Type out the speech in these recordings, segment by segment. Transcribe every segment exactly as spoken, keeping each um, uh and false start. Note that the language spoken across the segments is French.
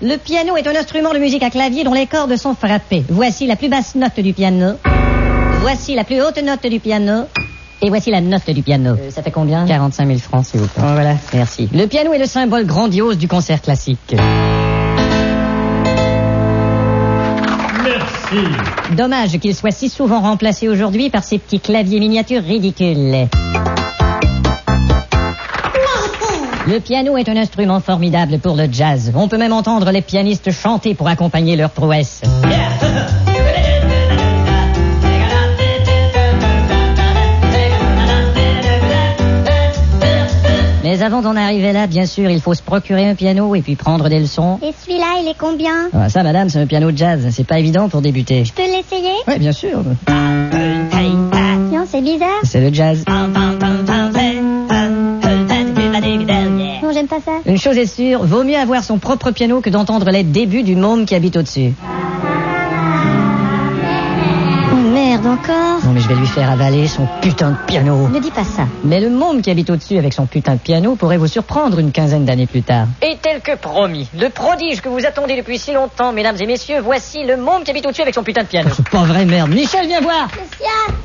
Le piano est un instrument de musique à clavier dont les cordes sont frappées. Voici la plus basse note du piano. Voici la plus haute note du piano. Et voici la note du piano. Euh, ça fait combien? quarante-cinq mille francs, s'il vous plaît. Oh, voilà. Merci. Le piano est le symbole grandiose du concert classique. Merci. Dommage qu'il soit si souvent remplacé aujourd'hui par ces petits claviers miniatures ridicules. Le piano est un instrument formidable pour le jazz. On peut même entendre les pianistes chanter pour accompagner leurs prouesses. Mais avant d'en arriver là, bien sûr, il faut se procurer un piano et puis prendre des leçons. Et celui-là, il est combien? Ah, ça, madame, c'est un piano de jazz. C'est pas évident pour débuter. Je peux l'essayer? Oui, bien sûr. Non, c'est bizarre. C'est le jazz. Non, j'aime pas ça. Une chose est sûre, vaut mieux avoir son propre piano que d'entendre les débuts du môme qui habite au-dessus. Oh merde, encore? Non, mais je vais lui faire avaler son putain de piano. Ne dis pas ça. Mais le môme qui habite au-dessus avec son putain de piano pourrait vous surprendre une quinzaine d'années plus tard. Et tel que promis, le prodige que vous attendez depuis si longtemps, mesdames et messieurs, voici le môme qui habite au-dessus avec son putain de piano. C'est pas vrai, merde. Michel, viens voir. Lucia!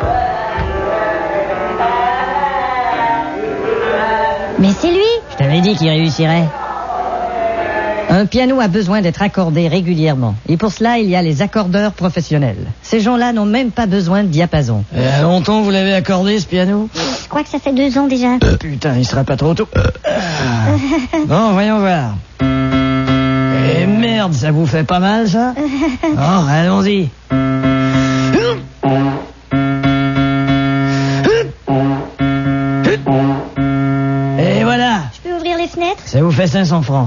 Mais c'est lui! Je t'avais dit qu'il réussirait. Un piano a besoin d'être accordé régulièrement. Et pour cela, il y a les accordeurs professionnels. Ces gens-là n'ont même pas besoin de diapason. Euh, longtemps vous l'avez accordé, ce piano? Je crois que ça fait deux ans déjà. euh, Putain, il sera pas trop tôt. Euh, ah. Bon, voyons voir. Eh merde, ça vous fait pas mal, ça? Bon, allons-y. Et voilà. Je peux ouvrir les fenêtres? Ça vous fait cinq cents francs.